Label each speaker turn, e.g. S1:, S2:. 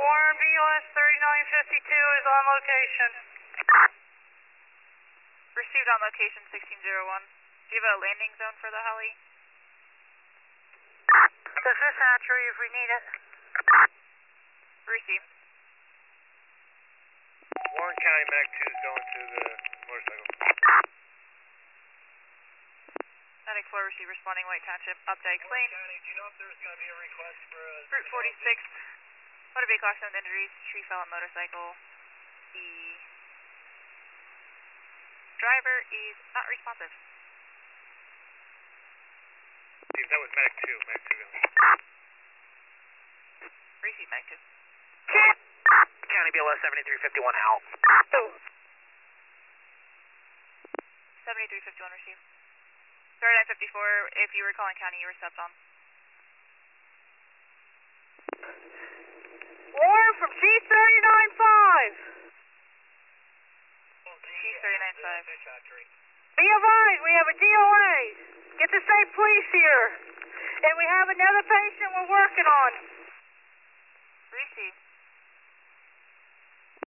S1: Warren BOS 3952 is on location.
S2: Received on location 1601. Do you have a landing zone for the heli?
S1: The fifth hatchery if we need it.
S2: Received.
S3: Warren County Mac 2 is going to the motorcycle.
S2: Medic 4 received responding White Township, up Dykes Lane.
S3: County, do you know if there's going to be a request for a...
S2: Route 46, motor vehicle accident with injuries, tree fell on motorcycle. The driver is not responsive.
S3: Steve, that was Mac 2, Mac 2 going.
S2: Received Medic 2.
S4: County BLS 7351 out.
S2: 7351 received. 3954, if you were calling county, you were stepped on.
S1: Warren from G395.
S2: G395.
S1: Be advised, we have a DOA. Get the state police here. And we have another patient we're working on.
S2: Received.